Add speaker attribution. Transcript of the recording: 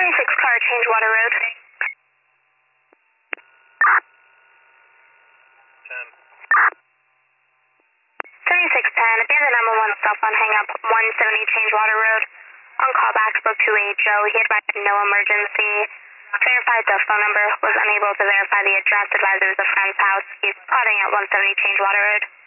Speaker 1: 36 car, Changewater Road. 3610, abandoned 911 cell phone hang up 170 Changewater Road. On callback, spoke to a Joe. He advised no emergency. Verified the phone number, was unable to verify the address, advised it was a friend's house. He's plotting at 170 Changewater Road.